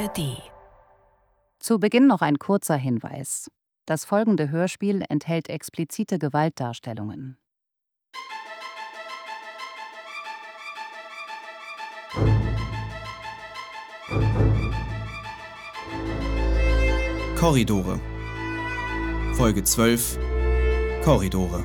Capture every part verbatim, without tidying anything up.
R D. Zu Beginn noch ein kurzer Hinweis. Das folgende Hörspiel enthält explizite Gewaltdarstellungen. Korridore. Folge zwölf. Korridore.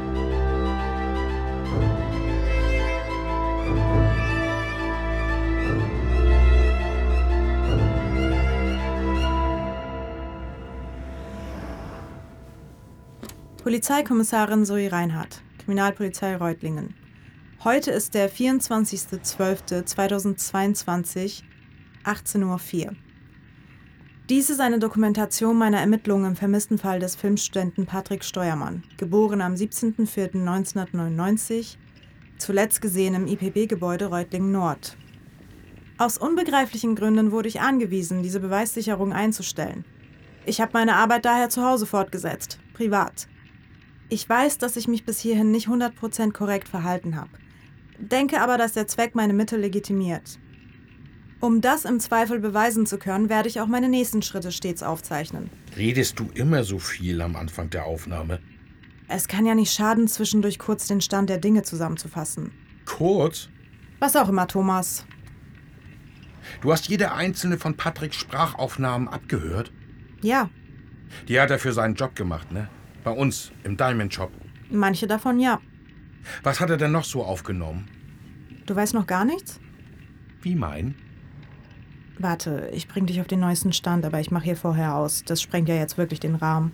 Polizeikommissarin Zoe Reinhardt, Kriminalpolizei Reutlingen. Heute ist der vierundzwanzigster zwölfter zweitausendzweiundzwanzig, achtzehn Uhr vier. Dies ist eine Dokumentation meiner Ermittlungen im vermissten Fall des Filmstudenten Patrick Steuermann, geboren am siebzehnter vierter neunzehnhundertneunundneunzig, zuletzt gesehen im I P B-Gebäude Reutlingen Nord. Aus unbegreiflichen Gründen wurde ich angewiesen, diese Beweissicherung einzustellen. Ich habe meine Arbeit daher zu Hause fortgesetzt, privat. Ich weiß, dass ich mich bis hierhin nicht hundert Prozent korrekt verhalten habe, denke aber, dass der Zweck meine Mittel legitimiert. Um das im Zweifel beweisen zu können, werde ich auch meine nächsten Schritte stets aufzeichnen. Redest du immer so viel am Anfang der Aufnahme? Es kann ja nicht schaden, zwischendurch kurz den Stand der Dinge zusammenzufassen. Kurz? Was auch immer, Thomas. Du hast jede einzelne von Patricks Sprachaufnahmen abgehört? Ja. Die hat er für seinen Job gemacht, ne? Bei uns, im Diamond Shop. Manche davon ja. Was hat er denn noch so aufgenommen? Du weißt noch gar nichts? Wie mein? Warte, ich bring dich auf den neuesten Stand, aber ich mache hier vorher aus. Das sprengt ja jetzt wirklich den Rahmen.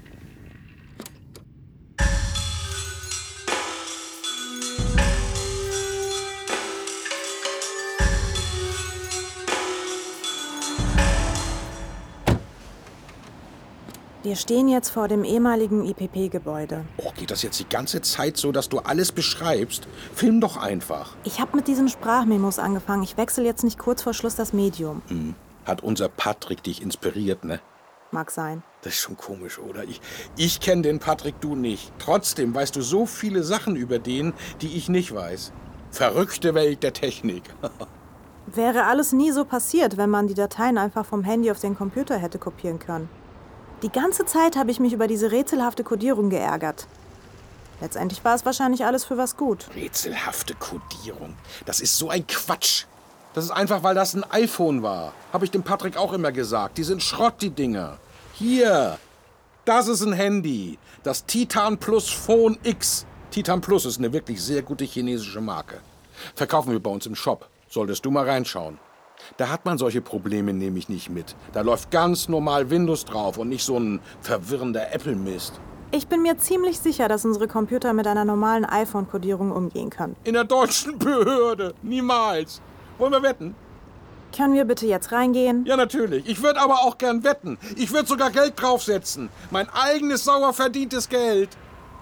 Wir stehen jetzt vor dem ehemaligen I P P-Gebäude. Oh, geht das jetzt die ganze Zeit so, dass du alles beschreibst? Film doch einfach. Ich habe mit diesen Sprachmemos angefangen. Ich wechsle jetzt nicht kurz vor Schluss das Medium. Hm. Hat unser Patrick dich inspiriert, ne? Mag sein. Das ist schon komisch, oder? Ich, ich kenne den Patrick, du nicht. Trotzdem weißt du so viele Sachen über den, die ich nicht weiß. Verrückte Welt der Technik. Wäre alles nie so passiert, wenn man die Dateien einfach vom Handy auf den Computer hätte kopieren können. Die ganze Zeit habe ich mich über diese rätselhafte Kodierung geärgert. Letztendlich war es wahrscheinlich alles für was gut. Rätselhafte Kodierung. Das ist so ein Quatsch. Das ist einfach, weil das ein iPhone war. Habe ich dem Patrick auch immer gesagt. Die sind Schrott, die Dinger. Hier, das ist ein Handy. Das Titan Plus Phone X. Titan Plus ist eine wirklich sehr gute chinesische Marke. Verkaufen wir bei uns im Shop. Solltest du mal reinschauen. Da hat man solche Probleme nämlich nicht mit. Da läuft ganz normal Windows drauf und nicht so ein verwirrender Apple-Mist. Ich bin mir ziemlich sicher, dass unsere Computer mit einer normalen iPhone-Kodierung umgehen können. In der deutschen Behörde. Niemals. Wollen wir wetten? Können wir bitte jetzt reingehen? Ja, natürlich. Ich würde aber auch gern wetten. Ich würde sogar Geld draufsetzen. Mein eigenes, sauer verdientes Geld.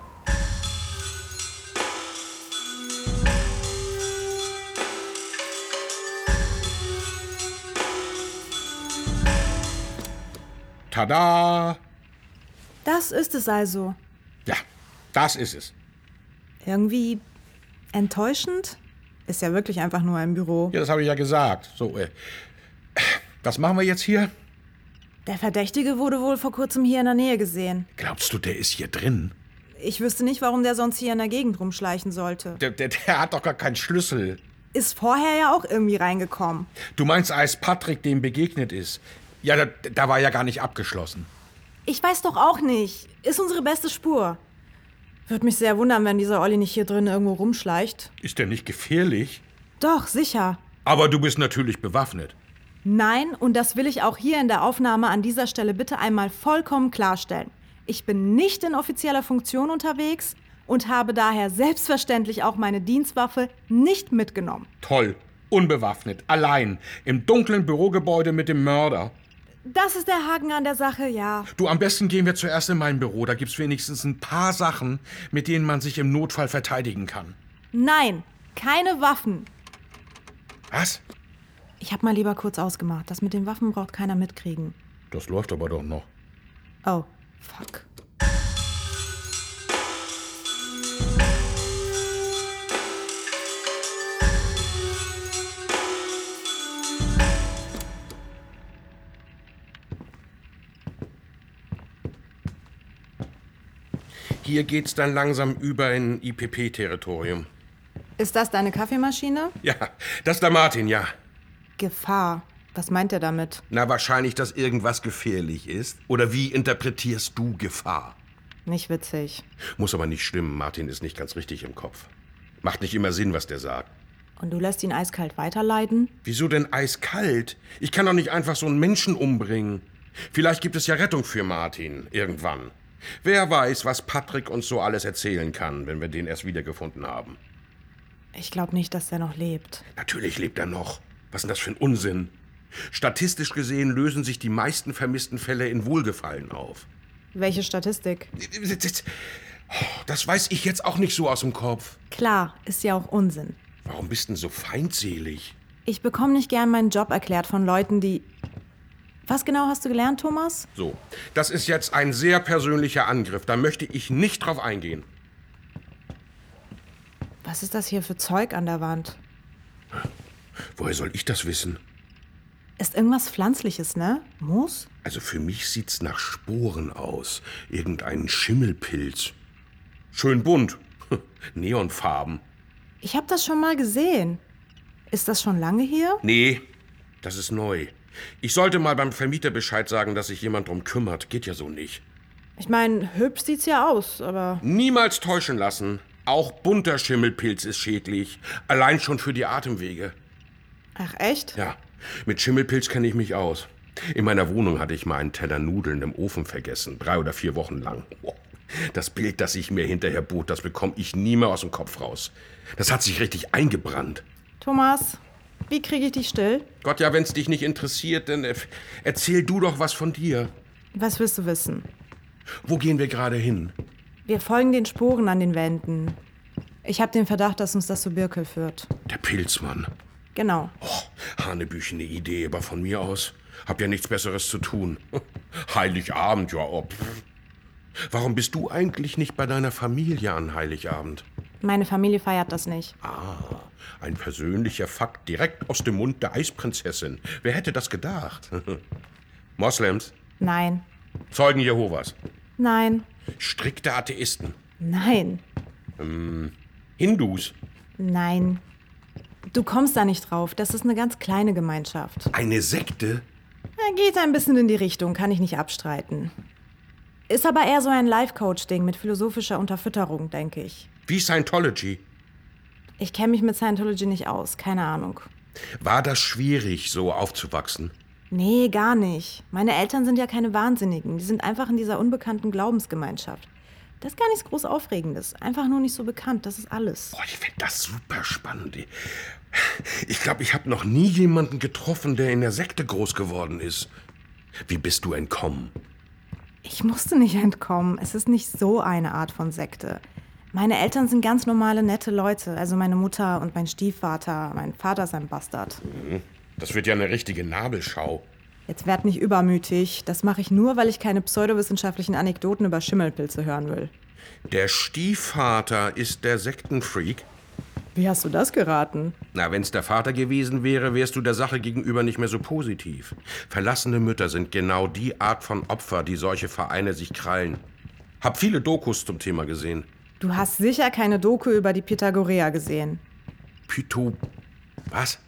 Tada! Das ist es also. Ja, das ist es. Irgendwie enttäuschend? Ist ja wirklich einfach nur ein Büro. Ja, das habe ich ja gesagt. So, äh, was machen wir jetzt hier? Der Verdächtige wurde wohl vor kurzem hier in der Nähe gesehen. Glaubst du, der ist hier drin? Ich wüsste nicht, warum der sonst hier in der Gegend rumschleichen sollte. Der, der, der hat doch gar keinen Schlüssel. Ist vorher ja auch irgendwie reingekommen. Du meinst, als Patrick dem begegnet ist? Ja, da, da war ja gar nicht abgeschlossen. Ich weiß doch auch nicht. Ist unsere beste Spur. Würde mich sehr wundern, wenn dieser Olli nicht hier drin irgendwo rumschleicht. Ist der nicht gefährlich? Doch, sicher. Aber du bist natürlich bewaffnet. Nein, und das will ich auch hier in der Aufnahme an dieser Stelle bitte einmal vollkommen klarstellen. Ich bin nicht in offizieller Funktion unterwegs und habe daher selbstverständlich auch meine Dienstwaffe nicht mitgenommen. Toll, unbewaffnet, allein, im dunklen Bürogebäude mit dem Mörder. Das ist der Haken an der Sache, ja. Du, am besten gehen wir zuerst in mein Büro. Da gibt's wenigstens ein paar Sachen, mit denen man sich im Notfall verteidigen kann. Nein, keine Waffen. Was? Ich hab mal lieber kurz ausgemacht. Das mit den Waffen braucht keiner mitkriegen. Das läuft aber doch noch. Oh, fuck. Hier geht's dann langsam über in I P P-Territorium. Ist das deine Kaffeemaschine? Ja, das ist der Martin, ja. Gefahr. Was meint er damit? Na, wahrscheinlich, dass irgendwas gefährlich ist. Oder wie interpretierst du Gefahr? Nicht witzig. Muss aber nicht stimmen. Martin ist nicht ganz richtig im Kopf. Macht nicht immer Sinn, was der sagt. Und du lässt ihn eiskalt weiterleiden? Wieso denn eiskalt? Ich kann doch nicht einfach so einen Menschen umbringen. Vielleicht gibt es ja Rettung für Martin. Irgendwann. Wer weiß, was Patrick uns so alles erzählen kann, wenn wir den erst wiedergefunden haben. Ich glaube nicht, dass er noch lebt. Natürlich lebt er noch. Was ist denn das für ein Unsinn? Statistisch gesehen lösen sich die meisten vermissten Fälle in Wohlgefallen auf. Welche Statistik? Das weiß ich jetzt auch nicht so aus dem Kopf. Klar, ist ja auch Unsinn. Warum bist du denn so feindselig? Ich bekomme nicht gern meinen Job erklärt von Leuten, die... Was genau hast du gelernt, Thomas? So, das ist jetzt ein sehr persönlicher Angriff. Da möchte ich nicht drauf eingehen. Was ist das hier für Zeug an der Wand? Woher soll ich das wissen? Ist irgendwas Pflanzliches, ne? Moos? Also für mich sieht's nach Sporen aus. Irgendein Schimmelpilz. Schön bunt. Neonfarben. Ich habe das schon mal gesehen. Ist das schon lange hier? Nee, das ist neu. Ich sollte mal beim Vermieter Bescheid sagen, dass sich jemand drum kümmert. Geht ja so nicht. Ich meine, hübsch sieht's ja aus, aber... Niemals täuschen lassen. Auch bunter Schimmelpilz ist schädlich. Allein schon für die Atemwege. Ach, echt? Ja, mit Schimmelpilz kenne ich mich aus. In meiner Wohnung hatte ich mal einen Teller Nudeln im Ofen vergessen. Drei oder vier Wochen lang. Das Bild, das ich mir hinterher bot, das bekomme ich nie mehr aus dem Kopf raus. Das hat sich richtig eingebrannt. Thomas, wie kriege ich dich still? Gott, ja, wenn's dich nicht interessiert, dann erzähl du doch was von dir. Was willst du wissen? Wo gehen wir gerade hin? Wir folgen den Sporen an den Wänden. Ich habe den Verdacht, dass uns das zu Birkel führt. Der Pilzmann. Genau. Oh, hanebüchene Idee, aber von mir aus. Hab ja nichts Besseres zu tun. Heiligabend, ja, ob. Warum bist du eigentlich nicht bei deiner Familie an Heiligabend? Meine Familie feiert das nicht. Ah, ein persönlicher Fakt direkt aus dem Mund der Eisprinzessin. Wer hätte das gedacht? Moslems? Nein. Zeugen Jehovas? Nein. Strikte Atheisten? Nein. Ähm, Hindus? Nein. Du kommst da nicht drauf. Das ist eine ganz kleine Gemeinschaft. Eine Sekte? Er geht ein bisschen in die Richtung, kann ich nicht abstreiten. Ist aber eher so ein Life-Coach-Ding mit philosophischer Unterfütterung, denke ich. Wie Scientology? Ich kenne mich mit Scientology nicht aus, keine Ahnung. War das schwierig, so aufzuwachsen? Nee, gar nicht. Meine Eltern sind ja keine Wahnsinnigen. Die sind einfach in dieser unbekannten Glaubensgemeinschaft. Das ist gar nichts groß Aufregendes. Einfach nur nicht so bekannt, das ist alles. Boah, ich finde das super spannend. Ich glaube, ich habe noch nie jemanden getroffen, der in der Sekte groß geworden ist. Wie bist du entkommen? Ich musste nicht entkommen. Es ist nicht so eine Art von Sekte. Meine Eltern sind ganz normale, nette Leute. Also meine Mutter und mein Stiefvater. Mein Vater ist ein Bastard. Das wird ja eine richtige Nabelschau. Jetzt werd nicht übermütig. Das mache ich nur, weil ich keine pseudowissenschaftlichen Anekdoten über Schimmelpilze hören will. Der Stiefvater ist der Sektenfreak? Wie hast du das geraten? Na, wenn's der Vater gewesen wäre, wärst du der Sache gegenüber nicht mehr so positiv. Verlassene Mütter sind genau die Art von Opfer, die solche Vereine sich krallen. Hab viele Dokus zum Thema gesehen. Du hast sicher keine Doku über die Pythagoreer gesehen. Pytho... was?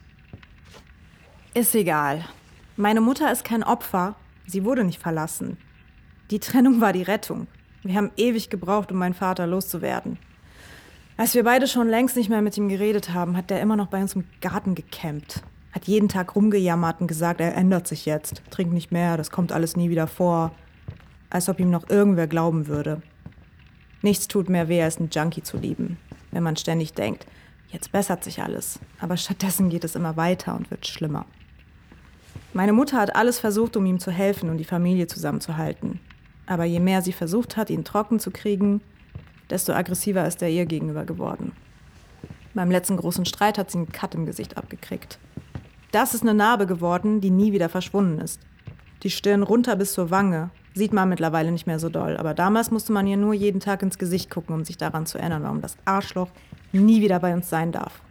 Ist egal. Meine Mutter ist kein Opfer. Sie wurde nicht verlassen. Die Trennung war die Rettung. Wir haben ewig gebraucht, um meinen Vater loszuwerden. Als wir beide schon längst nicht mehr mit ihm geredet haben, hat der immer noch bei uns im Garten gecampt. Hat jeden Tag rumgejammert und gesagt, er ändert sich jetzt. Trinkt nicht mehr, das kommt alles nie wieder vor. Als ob ihm noch irgendwer glauben würde. Nichts tut mehr weh, als einen Junkie zu lieben. Wenn man ständig denkt, jetzt bessert sich alles. Aber stattdessen geht es immer weiter und wird schlimmer. Meine Mutter hat alles versucht, um ihm zu helfen und die Familie zusammenzuhalten. Aber je mehr sie versucht hat, ihn trocken zu kriegen, desto aggressiver ist er ihr gegenüber geworden. Beim letzten großen Streit hat sie einen Cut im Gesicht abgekriegt. Das ist eine Narbe geworden, die nie wieder verschwunden ist. Die Stirn runter bis zur Wange. Sieht man mittlerweile nicht mehr so doll. Aber damals musste man ihr nur jeden Tag ins Gesicht gucken, um sich daran zu erinnern, warum das Arschloch nie wieder bei uns sein darf.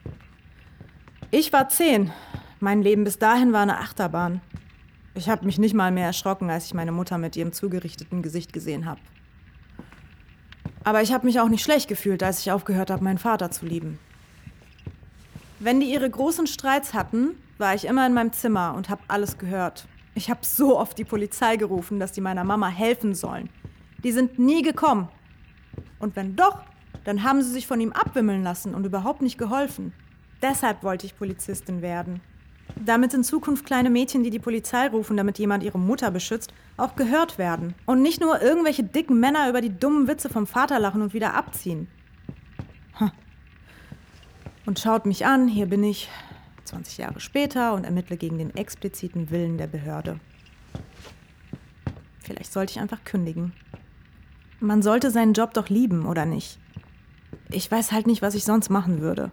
Ich war zehn. Mein Leben bis dahin war eine Achterbahn. Ich habe mich nicht mal mehr erschrocken, als ich meine Mutter mit ihrem zugerichteten Gesicht gesehen habe. Aber ich habe mich auch nicht schlecht gefühlt, als ich aufgehört habe, meinen Vater zu lieben. Wenn die ihre großen Streits hatten, war ich immer in meinem Zimmer und habe alles gehört. Ich habe so oft die Polizei gerufen, dass die meiner Mama helfen sollen. Die sind nie gekommen. Und wenn doch, dann haben sie sich von ihm abwimmeln lassen und überhaupt nicht geholfen. Deshalb wollte ich Polizistin werden. Damit in Zukunft kleine Mädchen, die die Polizei rufen, damit jemand ihre Mutter beschützt, auch gehört werden. Und nicht nur irgendwelche dicken Männer über die dummen Witze vom Vater lachen und wieder abziehen. Hm. Und schaut mich an, hier bin ich, zwanzig Jahre später, und ermittle gegen den expliziten Willen der Behörde. Vielleicht sollte ich einfach kündigen. Man sollte seinen Job doch lieben, oder nicht? Ich weiß halt nicht, was ich sonst machen würde.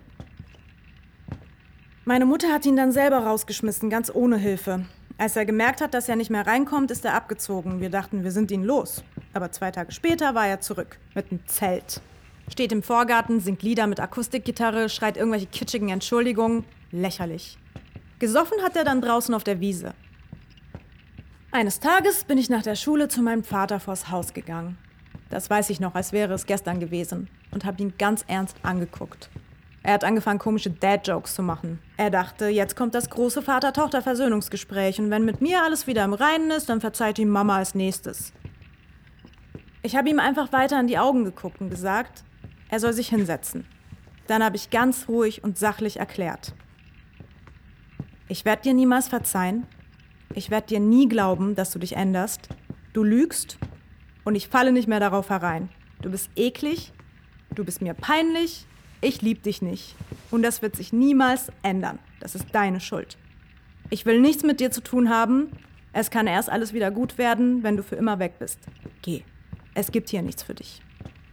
Meine Mutter hat ihn dann selber rausgeschmissen, ganz ohne Hilfe. Als er gemerkt hat, dass er nicht mehr reinkommt, ist er abgezogen. Wir dachten, wir sind ihn los. Aber zwei Tage später war er zurück, mit einem Zelt. Steht im Vorgarten, singt Lieder mit Akustikgitarre, schreit irgendwelche kitschigen Entschuldigungen. Lächerlich. Gesoffen hat er dann draußen auf der Wiese. Eines Tages bin ich nach der Schule zu meinem Vater vors Haus gegangen. Das weiß ich noch, als wäre es gestern gewesen. Und habe ihn ganz ernst angeguckt. Er hat angefangen, komische Dad-Jokes zu machen. Er dachte, jetzt kommt das große Vater-Tochter-Versöhnungsgespräch und wenn mit mir alles wieder im Reinen ist, dann verzeiht ihm Mama als nächstes. Ich habe ihm einfach weiter in die Augen geguckt und gesagt, er soll sich hinsetzen. Dann habe ich ganz ruhig und sachlich erklärt. Ich werde dir niemals verzeihen. Ich werde dir nie glauben, dass du dich änderst. Du lügst und ich falle nicht mehr darauf herein. Du bist eklig, du bist mir peinlich. Ich liebe dich nicht. Und das wird sich niemals ändern. Das ist deine Schuld. Ich will nichts mit dir zu tun haben. Es kann erst alles wieder gut werden, wenn du für immer weg bist. Geh. Es gibt hier nichts für dich.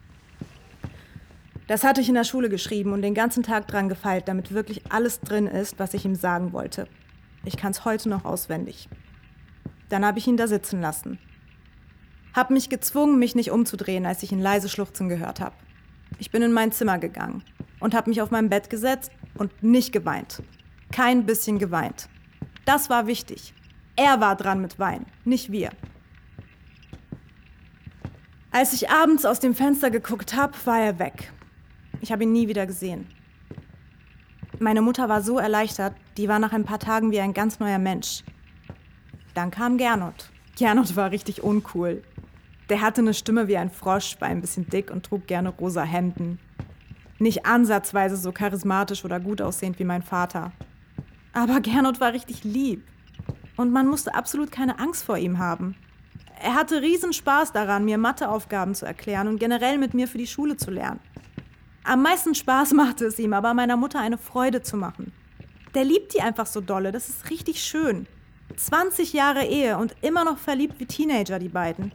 Das hatte ich in der Schule geschrieben und den ganzen Tag dran gefeilt, damit wirklich alles drin ist, was ich ihm sagen wollte. Ich kann es heute noch auswendig. Dann habe ich ihn da sitzen lassen. Hab mich gezwungen, mich nicht umzudrehen, als ich ihn leise schluchzen gehört habe. Ich bin in mein Zimmer gegangen und habe mich auf mein Bett gesetzt und nicht geweint. Kein bisschen geweint. Das war wichtig. Er war dran mit Weinen, nicht wir. Als ich abends aus dem Fenster geguckt habe, war er weg. Ich habe ihn nie wieder gesehen. Meine Mutter war so erleichtert, die war nach ein paar Tagen wie ein ganz neuer Mensch. Dann kam Gernot. Gernot war richtig uncool. Der hatte eine Stimme wie ein Frosch, war ein bisschen dick und trug gerne rosa Hemden. Nicht ansatzweise so charismatisch oder gut aussehend wie mein Vater. Aber Gernot war richtig lieb. Und man musste absolut keine Angst vor ihm haben. Er hatte riesen Spaß daran, mir Matheaufgaben zu erklären und generell mit mir für die Schule zu lernen. Am meisten Spaß machte es ihm aber, meiner Mutter eine Freude zu machen. Der liebt die einfach so dolle, das ist richtig schön. zwanzig Jahre Ehe und immer noch verliebt wie Teenager, die beiden.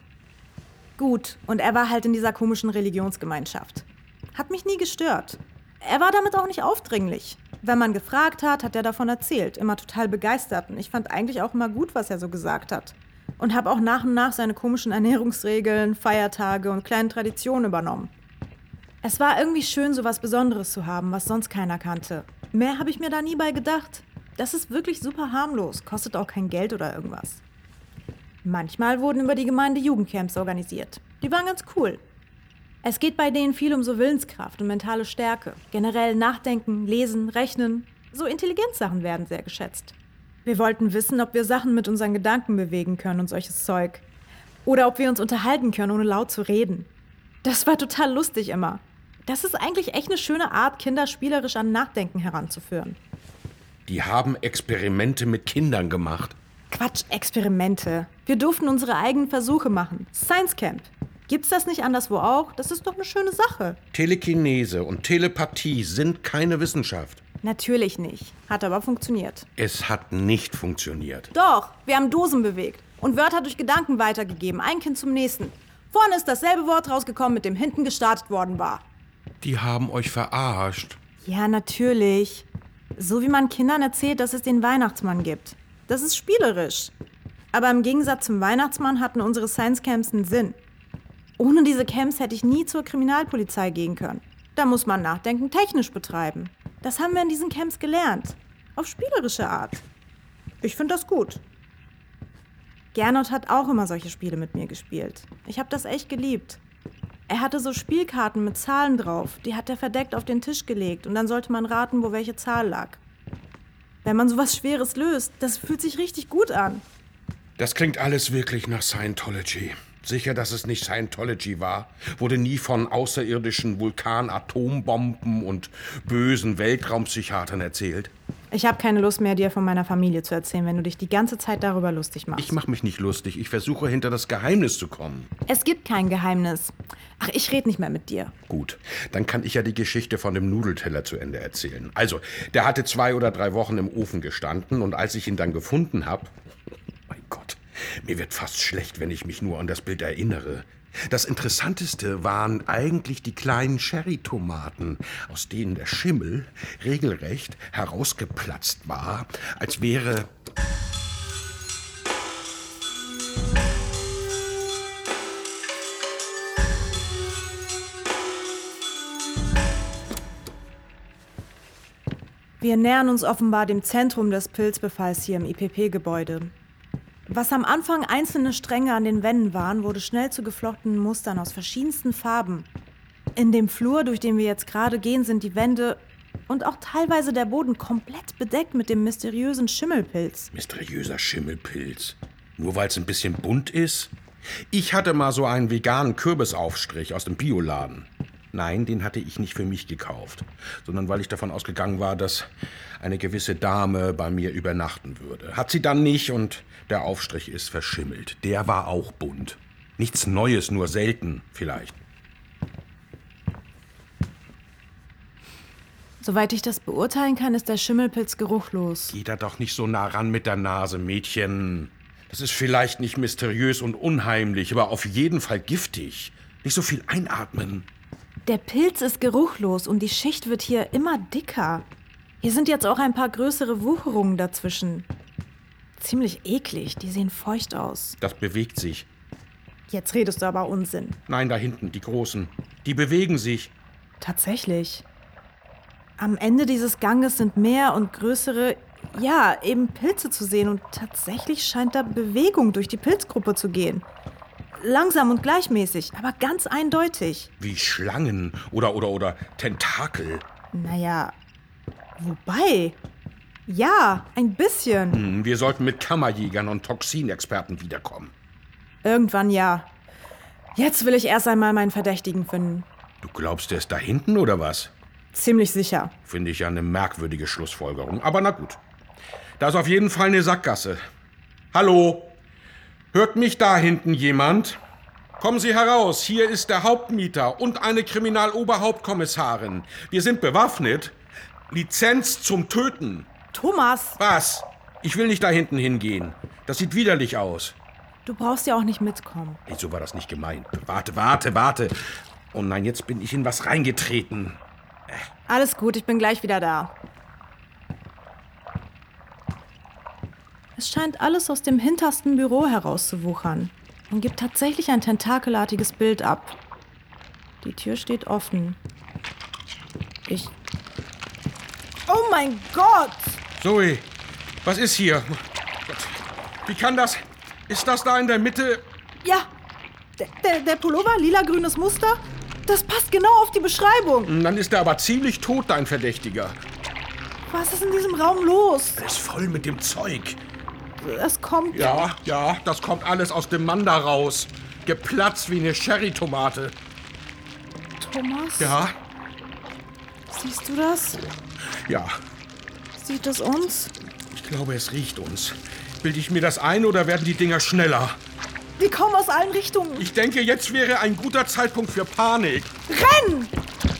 Gut, und er war halt in dieser komischen Religionsgemeinschaft. Hat mich nie gestört. Er war damit auch nicht aufdringlich. Wenn man gefragt hat, hat er davon erzählt, immer total begeistert. Und ich fand eigentlich auch immer gut, was er so gesagt hat. Und habe auch nach und nach seine komischen Ernährungsregeln, Feiertage und kleinen Traditionen übernommen. Es war irgendwie schön, so was Besonderes zu haben, was sonst keiner kannte. Mehr habe ich mir da nie bei gedacht. Das ist wirklich super harmlos, kostet auch kein Geld oder irgendwas. Manchmal wurden über die Gemeinde Jugendcamps organisiert. Die waren ganz cool. Es geht bei denen viel um so Willenskraft und mentale Stärke. Generell Nachdenken, Lesen, Rechnen. So Intelligenzsachen werden sehr geschätzt. Wir wollten wissen, ob wir Sachen mit unseren Gedanken bewegen können und solches Zeug. Oder ob wir uns unterhalten können, ohne laut zu reden. Das war total lustig immer. Das ist eigentlich echt eine schöne Art, Kinder spielerisch an Nachdenken heranzuführen. Die haben Experimente mit Kindern gemacht. Quatsch, Experimente. Wir durften unsere eigenen Versuche machen. Science Camp. Gibt's das nicht anderswo auch? Das ist doch eine schöne Sache. Telekinese und Telepathie sind keine Wissenschaft. Natürlich nicht. Hat aber funktioniert. Es hat nicht funktioniert. Doch, wir haben Dosen bewegt und Wörter durch Gedanken weitergegeben. Ein Kind zum nächsten. Vorne ist dasselbe Wort rausgekommen, mit dem hinten gestartet worden war. Die haben euch verarscht. Ja, natürlich. So wie man Kindern erzählt, dass es den Weihnachtsmann gibt. Das ist spielerisch. Aber im Gegensatz zum Weihnachtsmann hatten unsere Science Camps einen Sinn. Ohne diese Camps hätte ich nie zur Kriminalpolizei gehen können. Da muss man Nachdenken technisch betreiben. Das haben wir in diesen Camps gelernt. Auf spielerische Art. Ich finde das gut. Gernot hat auch immer solche Spiele mit mir gespielt. Ich habe das echt geliebt. Er hatte so Spielkarten mit Zahlen drauf. Die hat er verdeckt auf den Tisch gelegt und dann sollte man raten, wo welche Zahl lag. Wenn man sowas Schweres löst, das fühlt sich richtig gut an. Das klingt alles wirklich nach Scientology. Sicher, dass es nicht Scientology war? Wurde nie von außerirdischen Vulkan-Atombomben und bösen Weltraumpsychiatern erzählt? Ich habe keine Lust mehr, dir von meiner Familie zu erzählen, wenn du dich die ganze Zeit darüber lustig machst. Ich mache mich nicht lustig. Ich versuche, hinter das Geheimnis zu kommen. Es gibt kein Geheimnis. Ach, ich rede nicht mehr mit dir. Gut, dann kann ich ja die Geschichte von dem Nudelteller zu Ende erzählen. Also, der hatte zwei oder drei Wochen im Ofen gestanden und als ich ihn dann gefunden habe... Mein Gott, mir wird fast schlecht, wenn ich mich nur an das Bild erinnere. Das Interessanteste waren eigentlich die kleinen Cherrytomaten, aus denen der Schimmel regelrecht herausgeplatzt war, als wäre... Wir nähern uns offenbar dem Zentrum des Pilzbefalls hier im I P P-Gebäude. Was am Anfang einzelne Stränge an den Wänden waren, wurde schnell zu geflochtenen Mustern aus verschiedensten Farben. In dem Flur, durch den wir jetzt gerade gehen, sind die Wände und auch teilweise der Boden komplett bedeckt mit dem mysteriösen Schimmelpilz. Mysteriöser Schimmelpilz? Nur weil es ein bisschen bunt ist? Ich hatte mal so einen veganen Kürbisaufstrich aus dem Bioladen. Nein, den hatte ich nicht für mich gekauft, sondern weil ich davon ausgegangen war, dass eine gewisse Dame bei mir übernachten würde. Hat sie dann nicht und der Aufstrich ist verschimmelt. Der war auch bunt. Nichts Neues, nur selten vielleicht. Soweit ich das beurteilen kann, ist der Schimmelpilz geruchlos. Geh da doch nicht so nah ran mit der Nase, Mädchen. Das ist vielleicht nicht mysteriös und unheimlich, aber auf jeden Fall giftig. Nicht so viel einatmen. Der Pilz ist geruchlos und die Schicht wird hier immer dicker. Hier sind jetzt auch ein paar größere Wucherungen dazwischen. Ziemlich eklig, die sehen feucht aus. Das bewegt sich. Jetzt redest du aber Unsinn. Nein, da hinten, die Großen. Die bewegen sich. Tatsächlich. Am Ende dieses Ganges sind mehr und größere, ja, eben Pilze zu sehen und tatsächlich scheint da Bewegung durch die Pilzgruppe zu gehen. Langsam und gleichmäßig, aber ganz eindeutig. Wie Schlangen oder, oder, oder Tentakel. Naja, wobei... Ja, ein bisschen. Hm, wir sollten mit Kammerjägern und Toxinexperten wiederkommen. Irgendwann ja. Jetzt will ich erst einmal meinen Verdächtigen finden. Du glaubst, der ist da hinten oder was? Ziemlich sicher. Finde ich ja eine merkwürdige Schlussfolgerung. Aber na gut. Da ist auf jeden Fall eine Sackgasse. Hallo? Hört mich da hinten jemand? Kommen Sie heraus, hier ist der Hauptmieter und eine Kriminaloberhauptkommissarin. Wir sind bewaffnet. Lizenz zum Töten. Thomas! Was? Ich will nicht da hinten hingehen. Das sieht widerlich aus. Du brauchst ja auch nicht mitkommen. Hey, so war das nicht gemeint. Warte, warte, warte. Oh nein, jetzt bin ich in was reingetreten. Alles gut, ich bin gleich wieder da. Es scheint alles aus dem hintersten Büro herauszuwuchern und gibt tatsächlich ein tentakelartiges Bild ab. Die Tür steht offen. Ich... Oh mein Gott! Zoe, was ist hier? Wie kann das? Ist das da in der Mitte? Ja, der, der, der Pullover, lila-grünes Muster, das passt genau auf die Beschreibung. Dann ist er aber ziemlich tot, dein Verdächtiger. Was ist in diesem Raum los? Er ist voll mit dem Zeug. Es kommt... Ja, ja, das kommt alles aus dem Mann da raus. Geplatzt wie eine Cherrytomate. Thomas? Ja? Siehst du das? Ja. Sieht es uns? Ich glaube, es riecht uns. Bilde ich mir das ein oder werden die Dinger schneller? Die kommen aus allen Richtungen. Ich denke, jetzt wäre ein guter Zeitpunkt für Panik. Renn!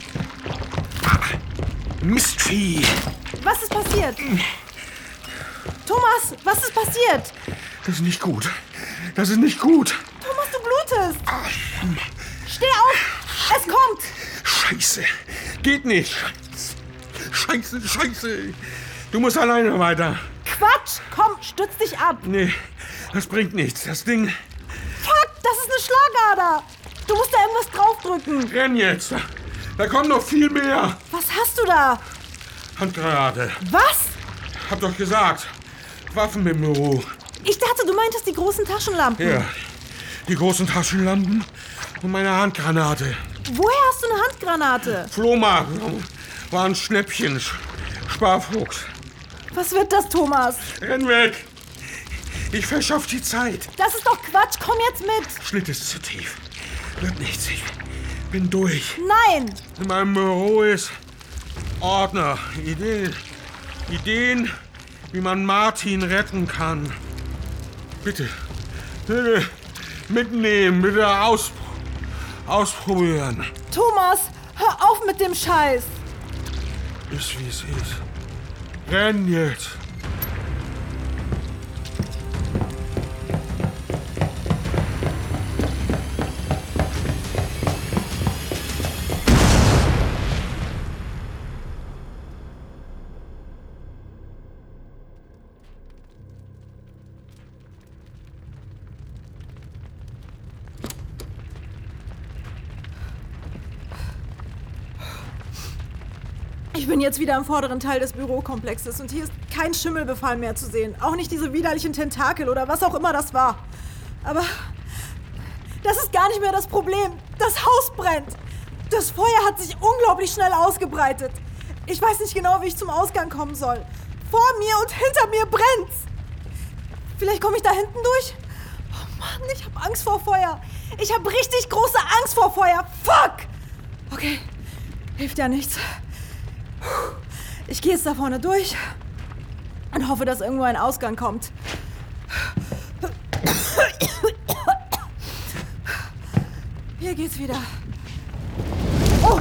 Mistvieh! Was ist passiert? Thomas, was ist passiert? Das ist nicht gut. Das ist nicht gut. Thomas, du blutest. Steh auf! Es kommt! Scheiße. Geht nicht. Scheiße, scheiße. Du musst alleine weiter. Quatsch! Komm, stütz dich ab. Nee, das bringt nichts. Das Ding... Fuck, das ist eine Schlagader. Du musst da irgendwas draufdrücken. Renn jetzt. Da kommt noch viel mehr. Was hast du da? Handgranate. Was? Hab doch gesagt. Waffen im Büro. Ich dachte, du meintest die großen Taschenlampen. Ja, die großen Taschenlampen Und meine Handgranate. Woher hast du eine Handgranate? Flohmarkt. War ein Schnäppchen. Sparfuchs. Was wird das, Thomas? Renn weg. Ich verschaff die Zeit. Das ist doch Quatsch. Komm jetzt mit. Schlitt ist zu tief. Wird nichts. Ich bin durch. Nein. In meinem Büro ist Ordner. Ideen. Ideen, wie man Martin retten kann. Bitte. Bitte. Mitnehmen. Bitte aus, ausprobieren. Thomas, hör auf mit dem Scheiß. Ist wie es ist. Renn jetzt. Ich bin jetzt wieder im vorderen Teil des Bürokomplexes und hier ist kein Schimmelbefall mehr zu sehen. Auch nicht diese widerlichen Tentakel oder was auch immer das war. Aber das ist gar nicht mehr das Problem. Das Haus brennt. Das Feuer hat sich unglaublich schnell ausgebreitet. Ich weiß nicht genau, wie ich zum Ausgang kommen soll. Vor mir und hinter mir brennt's. Vielleicht komme ich da hinten durch? Oh Mann, ich habe Angst vor Feuer. Ich habe richtig große Angst vor Feuer. Fuck! Okay, hilft ja nichts. Ich gehe jetzt da vorne durch und hoffe, dass irgendwo ein Ausgang kommt. Hier geht's wieder. Oh!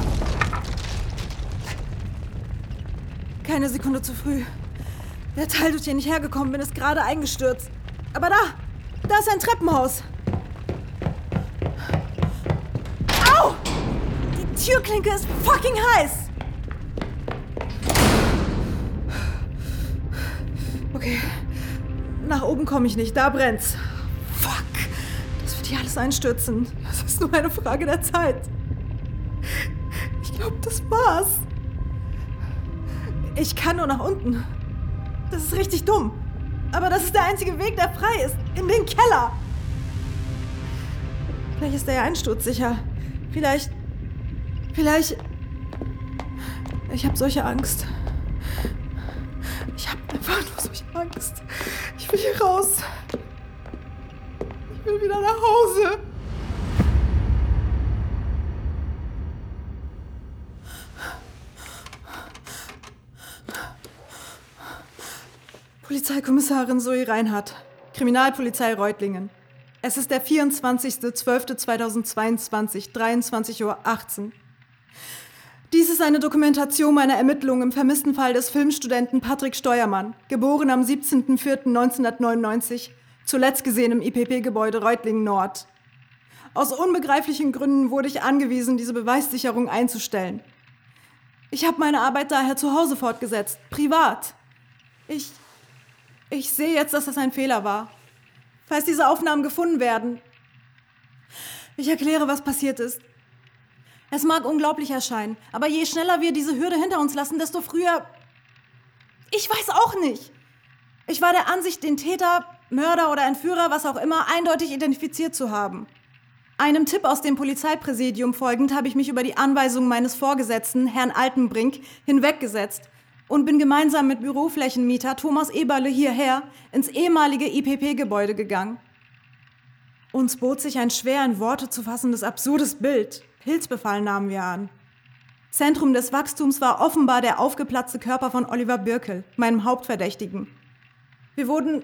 Keine Sekunde zu früh. Der Teil, durch den ich hergekommen bin, ist gerade eingestürzt. Aber da, da ist ein Treppenhaus. Au! Die Türklinke ist fucking heiß. Okay, nach oben komme ich nicht, da brennt's. Fuck, das wird hier alles einstürzen. Das ist nur eine Frage der Zeit. Ich glaube, das war's. Ich kann nur nach unten. Das ist richtig dumm. Aber das ist der einzige Weg, der frei ist. In den Keller. Vielleicht ist der ja einsturzsicher. Vielleicht... Vielleicht... Ich habe solche Angst. Ich habe einfach nur solche Angst. Ich will hier raus. Ich will wieder nach Hause. Polizeikommissarin Zoe Reinhardt, Kriminalpolizei Reutlingen. Es ist der vierundzwanzigster zwölfter zweitausendzweiundzwanzig, dreiundzwanzig Uhr achtzehn. Dies ist eine Dokumentation meiner Ermittlungen im vermissten Fall des Filmstudenten Patrick Steuermann, geboren am siebzehnten vierten neunzehnhundertneunundneunzig, zuletzt gesehen im I P P-Gebäude Reutlingen Nord. Aus unbegreiflichen Gründen wurde ich angewiesen, diese Beweissicherung einzustellen. Ich habe meine Arbeit daher zu Hause fortgesetzt, privat. Ich, ich sehe jetzt, dass das ein Fehler war. Falls diese Aufnahmen gefunden werden. Ich erkläre, was passiert ist. Es mag unglaublich erscheinen, aber je schneller wir diese Hürde hinter uns lassen, desto früher... Ich weiß auch nicht. Ich war der Ansicht, den Täter, Mörder oder Entführer, was auch immer, eindeutig identifiziert zu haben. Einem Tipp aus dem Polizeipräsidium folgend habe ich mich über die Anweisungen meines Vorgesetzten, Herrn Altenbrink, hinweggesetzt und bin gemeinsam mit Büroflächenmieter Thomas Eberle hierher ins ehemalige I P P-Gebäude gegangen. Uns bot sich ein schwer in Worte zu fassendes, absurdes Bild. Pilzbefall nahmen wir an. Zentrum des Wachstums war offenbar der aufgeplatzte Körper von Oliver Birkel, meinem Hauptverdächtigen. Wir wurden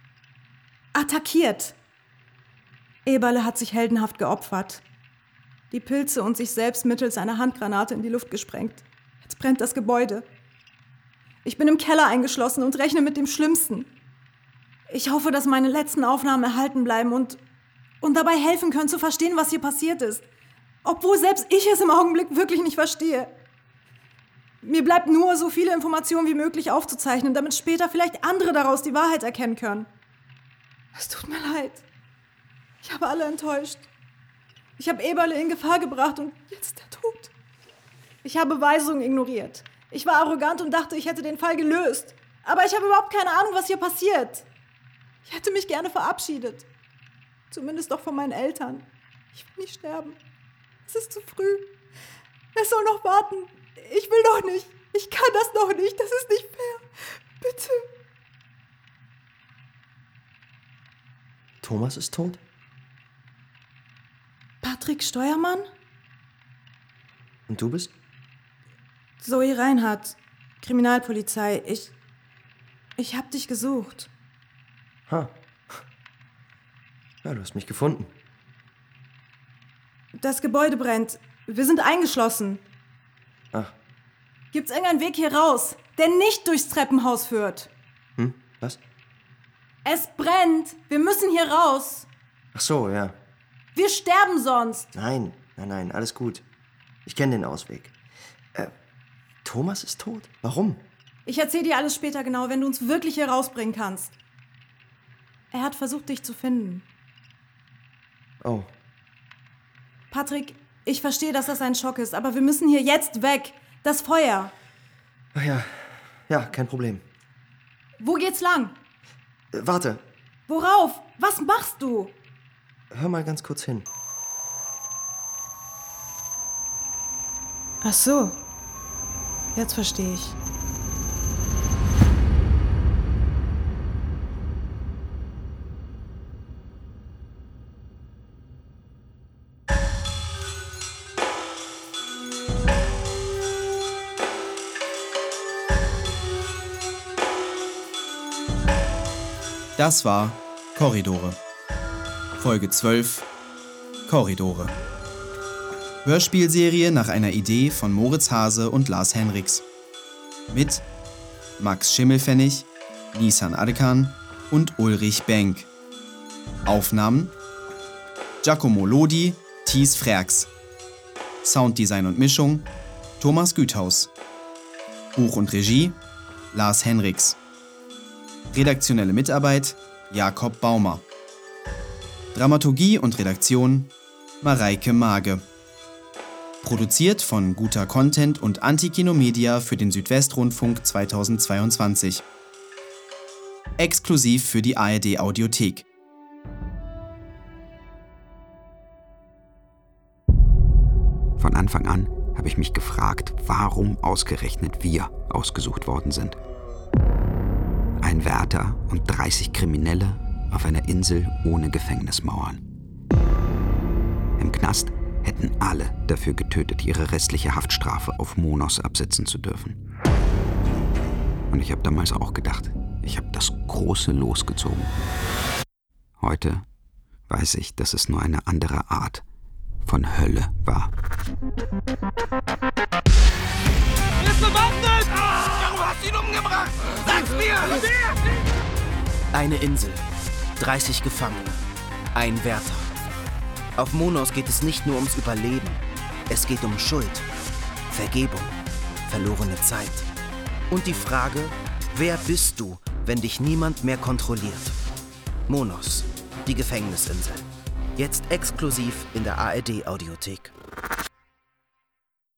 attackiert. Eberle hat sich heldenhaft geopfert. Die Pilze und sich selbst mittels einer Handgranate in die Luft gesprengt. Jetzt brennt das Gebäude. Ich bin im Keller eingeschlossen und rechne mit dem Schlimmsten. Ich hoffe, dass meine letzten Aufnahmen erhalten bleiben und, und dabei helfen können, zu verstehen, was hier passiert ist. Obwohl selbst ich es im Augenblick wirklich nicht verstehe. Mir bleibt nur, so viele Informationen wie möglich aufzuzeichnen, damit später vielleicht andere daraus die Wahrheit erkennen können. Es tut mir leid. Ich habe alle enttäuscht. Ich habe Eberle in Gefahr gebracht und jetzt der Tod. Ich habe Weisungen ignoriert. Ich war arrogant und dachte, ich hätte den Fall gelöst. Aber ich habe überhaupt keine Ahnung, was hier passiert. Ich hätte mich gerne verabschiedet. Zumindest doch von meinen Eltern. Ich will nicht sterben. Es ist zu früh. Er soll noch warten. Ich will doch nicht. Ich kann das noch nicht. Das ist nicht fair. Bitte. Thomas ist tot? Patrick Steuermann? Und du bist? Zoe Reinhardt, Kriminalpolizei. Ich... Ich hab dich gesucht. Ha. Ja, du hast mich gefunden. Das Gebäude brennt. Wir sind eingeschlossen. Ach. Gibt's irgendeinen Weg hier raus, der nicht durchs Treppenhaus führt? Hm, was? Es brennt. Wir müssen hier raus. Ach so, ja. Wir sterben sonst. Nein, nein, nein, alles gut. Ich kenne den Ausweg. Äh, Thomas ist tot? Warum? Ich erzähl dir alles später genau, wenn du uns wirklich hier rausbringen kannst. Er hat versucht, dich zu finden. Oh. Patrick, ich verstehe, dass das ein Schock ist, aber wir müssen hier jetzt weg. Das Feuer. Ach ja, ja, kein Problem. Wo geht's lang? Äh, warte, Worauf? Was machst du? hör mal ganz kurz hin. Ach so. Jetzt verstehe ich. Das war Korridore. Folge zwölf, Korridore. Hörspielserie nach einer Idee von Moritz Hase und Lars Henriks. Mit Max Schimmelpfennig, Nisan Adekan und Ulrich Benk. Aufnahmen Giacomo Lodi, Thies Frerks. Sounddesign und Mischung Thomas Güthaus. Buch und Regie Lars Henriks. Redaktionelle Mitarbeit Jakob Baumer. Dramaturgie und Redaktion Mareike Mage. Produziert von Guter Content und Antikino Media für den Südwestrundfunk zweitausendzweiundzwanzig. Exklusiv für die A R D Audiothek. Von Anfang an habe ich mich gefragt, warum ausgerechnet wir ausgesucht worden sind. Ein Wärter und dreißig Kriminelle auf einer Insel ohne Gefängnismauern. Im Knast hätten alle dafür getötet, ihre restliche Haftstrafe auf Monos absitzen zu dürfen. Und ich habe damals auch gedacht, ich habe das große Los gezogen. Heute weiß ich, dass es nur eine andere Art von Hölle war. Er ist bewaffnet! Ah! Du hast ihn umgebracht! Sag's mir! Eine Insel, dreißig Gefangene, ein Wärter. Auf Monos geht es nicht nur ums Überleben. Es geht um Schuld, Vergebung, verlorene Zeit. Und die Frage, wer bist du, wenn dich niemand mehr kontrolliert? Monos, die Gefängnisinsel. Jetzt exklusiv in der A R D Audiothek.